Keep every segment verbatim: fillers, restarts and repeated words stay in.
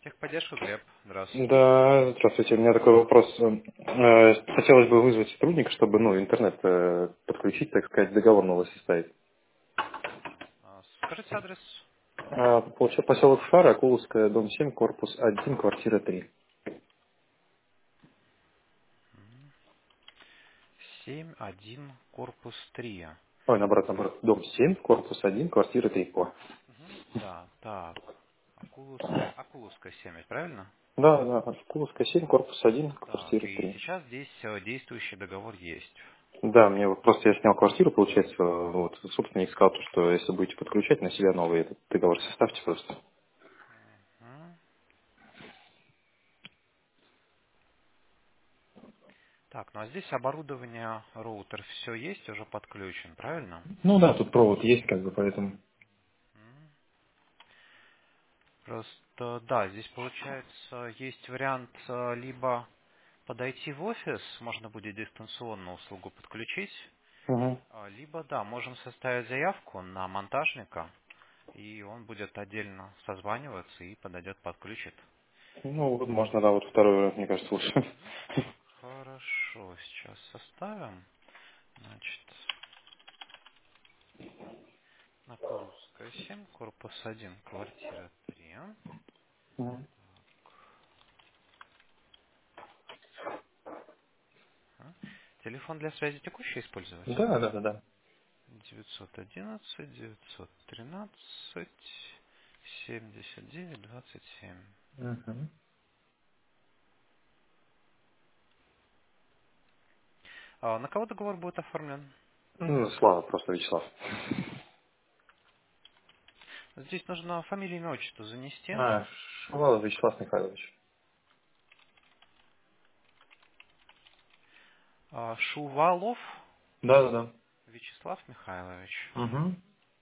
Техподдержка, Глеб. Здравствуйте. Да, здравствуйте. У меня такой вопрос. Э, Хотелось бы вызвать сотрудника, чтобы, ну, интернет э, подключить, так сказать, договор новый составить. А, Скажите адрес. А, Получил поселок Фара, Акуловская, дом семь, корпус один, квартира три. Семь один корпус три. Ой, наоборот, наоборот. Дом семь, корпус один, квартира три. О. Мгм. Да, так. Акулус... Акуловская семь, правильно? Да, да, Акуловская семь, корпус один, Так, квартира и три. сейчас здесь э, действующий договор есть. Да, мне вот просто я снял квартиру, получается, э, вот, собственник сказал, то, что если будете подключать на себя новый этот договор, составьте просто. Мгм. Так, ну а здесь оборудование, роутер, все есть, уже подключен, правильно? Ну да, тут провод есть, как бы, поэтому. М. Просто, да, здесь получается, есть вариант э, либо подойти в офис, можно будет дистанционно услугу подключить, Угу. а, либо, да, можем составить заявку на монтажника, и он будет отдельно созваниваться и подойдет, подключит. Ну, вот можно, да, вот второй вариант, мне кажется, лучше. Мгм. Хорошо, сейчас составим. Значит, на Кулуская семь, корпус один, квартира три. Мгм. Ага. Телефон для связи текущий использовать? Да, да, да, да. девятьсот одиннадцать, девятьсот тринадцать, семьдесят девять, двадцать семь. Мгм. А на кого договор будет оформлен? Ну, Слава, просто Вячеслав. Здесь нужно фамилию, имя, отчество занести. А, Шувалов Вячеслав Михайлович. А, Шувалов Да, да, да. Вячеслав Михайлович. Угу.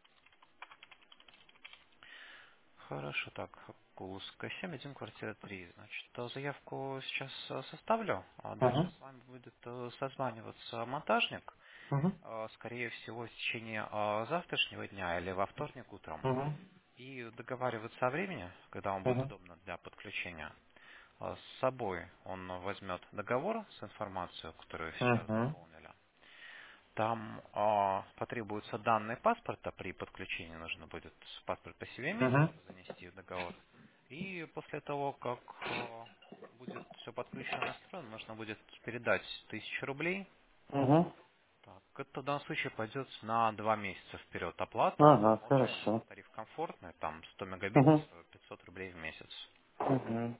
Хорошо, так, Кулуская семь, один, квартира три. Значит, э, заявку сейчас э, составлю, а дальше Угу. с вами будет э, созваниваться монтажник. Угу. э, Скорее всего, в течение э, завтрашнего дня или во вторник утром. Угу. И договариваться о времени, когда вам будет Угу. удобно для подключения. Э, С собой он возьмет договор с информацией, которую сейчас Угу. заполнили. Там а, потребуются данные паспорта, при подключении нужно будет паспорт по Угу. семейству занести в договор. И после того, как а, будет все подключено, настроено, нужно будет передать тысячу рублей. Угу. Так, это в данном случае пойдет на два месяца вперед оплата. Ага, Общий хорошо. тариф комфортный, там сто мегабит, Угу. э, пятьсот рублей в месяц. Угу.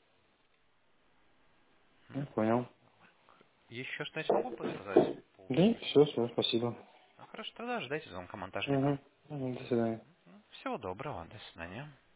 Я М? понял. Еще что-нибудь могу подсказать по Да, услуге? все, все, спасибо. Ну, хорошо, тогда ждайте звонка монтажника. Угу. До свидания. Ну, всего доброго, до свидания.